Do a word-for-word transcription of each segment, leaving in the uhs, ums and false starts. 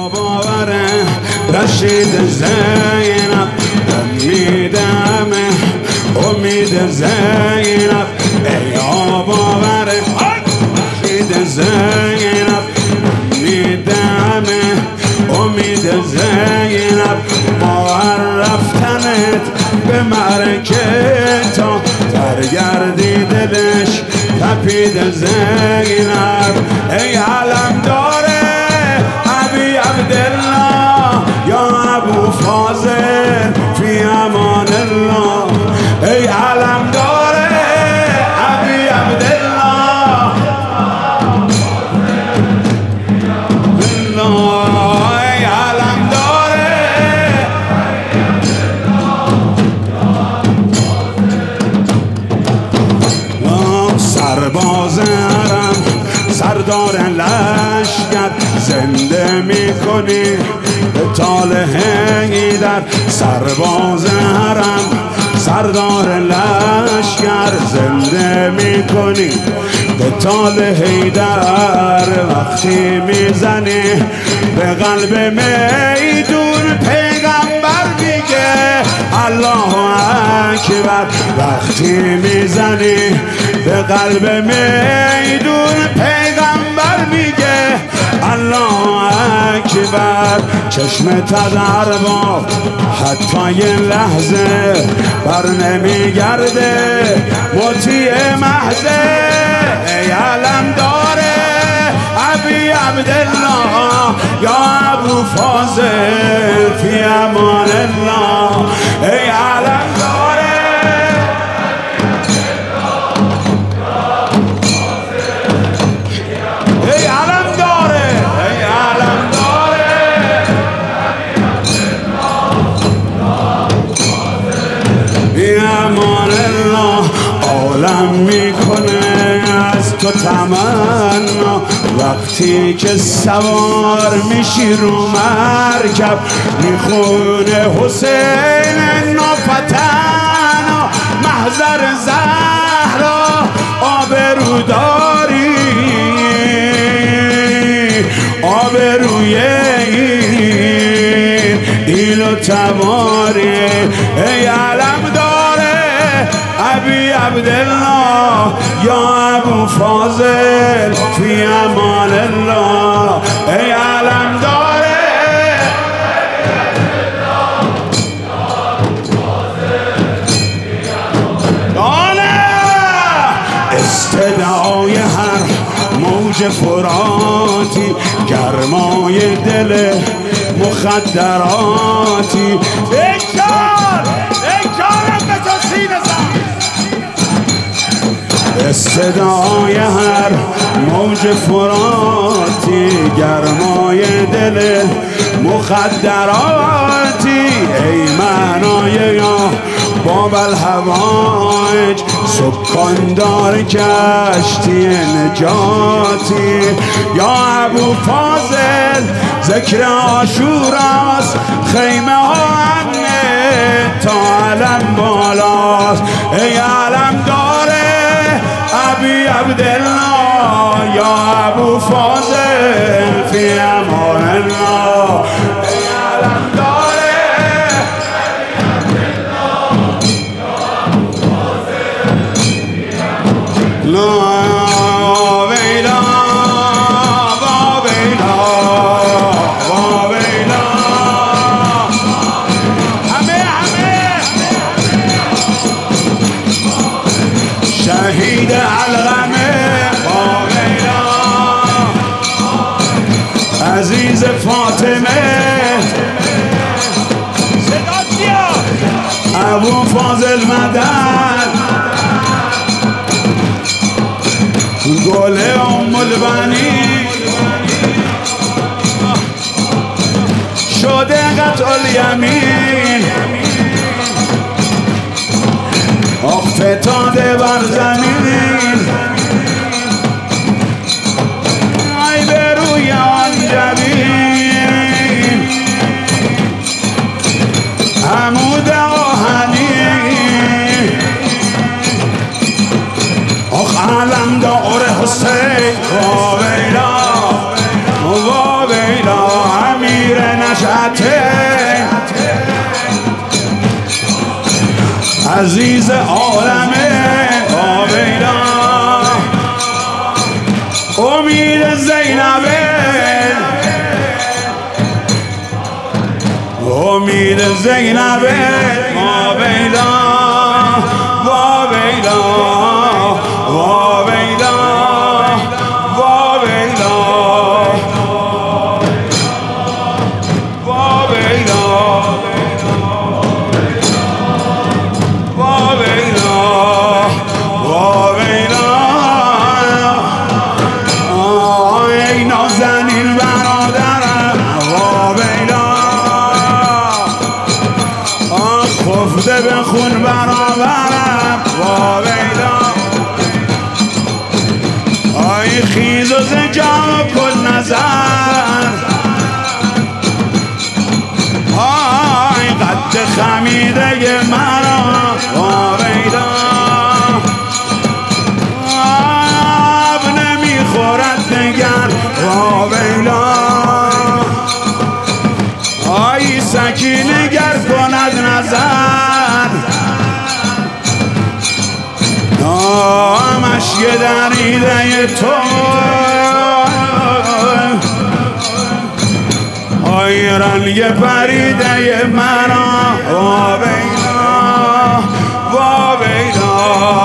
باوره رشید زینب امیدمه امید زینب ای باوره رشید زینب امیدمه امید زینب باور رفتنت به مرکه تا برگردی دلش تپید زینب ای علم داره ابی عبدالله یا ابو فاضل فی امان الله ای علم داره ابی عبدالله ای علم داره سرباز حرم سردار لشکر زنده میکنی به طال حیدر سرباز حرم سردار لشکر زنده میکنی به طال حیدر وقتی میزنی به قلب میدون پیغمبر میگه الله اکبر وقتی میزنی به قلب میدون پیغمبر میگه الله اکبر چشم تدر با حتی یه لحظه بر نمیگرده مطیع محضه ای علم داره ابی عبدالله یا ابو فاضل فی امان الله ای علم داره ای علم داره ای علم داره فی امان الله عالم میکنه از تو تمنا وقتی که سوار میشی رو مرکب میخونه حسین نافتن محضر زهرا آبرو داری آبروی این ایل و تباری ای علم داره ابی عبدالله یا ابو فاضل فی امان الله ای علم داره استدعای هر موج فراتی گرمای دل مخدراتی اکار اکارم به تو سینه زن استدعای هر موج فراتی گرمای دل مخدراتی ای معنای یا باب الهوایج سکاندار کشتی نجاتی یا ابو فاضل ذکر عاشوراست خیمه ها امنه تا علم بالاست ای علم داره ابی عبدالله یا ابو فاضل فی امان الله ای علم داره لا ویلا با ویلا با ویلا همه همه شهید علقمه با ویلا عزیز فاطمه صدا کیا ابو فاضل مدد گل ام البنین شده قطع الیمین افتاده بر زمین ای به روی آن جبین عمود آهنی آخ علم داره حسین و ویلا و ویلا همین نشأته عزیز عالمه آبیدا امید زینبه امید زینبه آبیدا آبیدا آبیدا آبیدا خفته به خون برابرم واویلا آی خیز و زنجان کل نظر آی قد خمیده مرا واویلا آب نمیخورد نگر واویلا آی سکینه گر کند نظر نامش یه دریده تو آی رنگ پریده مرا واویلا واویلا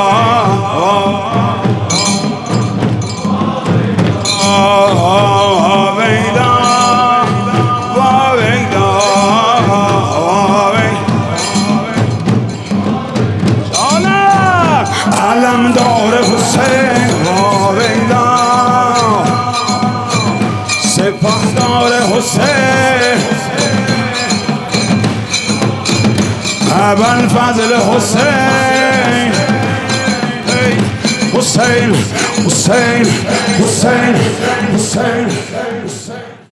علمدار حسین واویلا سپهدار حسین ابوالفضل حسین حسین حسین حسین حسین